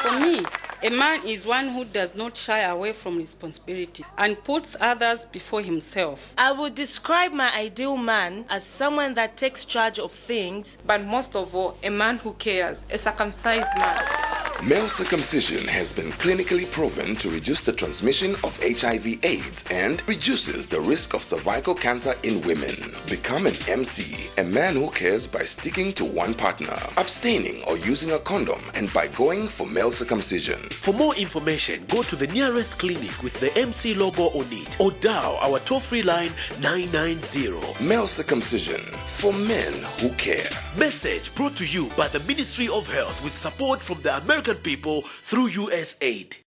For me, a man is one who does not shy away from responsibility and puts others before himself. I would describe my ideal man as someone that takes charge of things, but most of all, a man who cares, a circumcised man. Male circumcision has been clinically proven to reduce the transmission of HIV/AIDS and reduces the risk of cervical cancer in women. Become an MC, a man who cares, by sticking to one partner, abstaining or using a condom, and by going for male circumcision. For more information, go to the nearest clinic with the MC logo on it or dial our toll-free line 990. Male circumcision for men who care. Message brought to you by the Ministry of Health with support from the American people through USAID.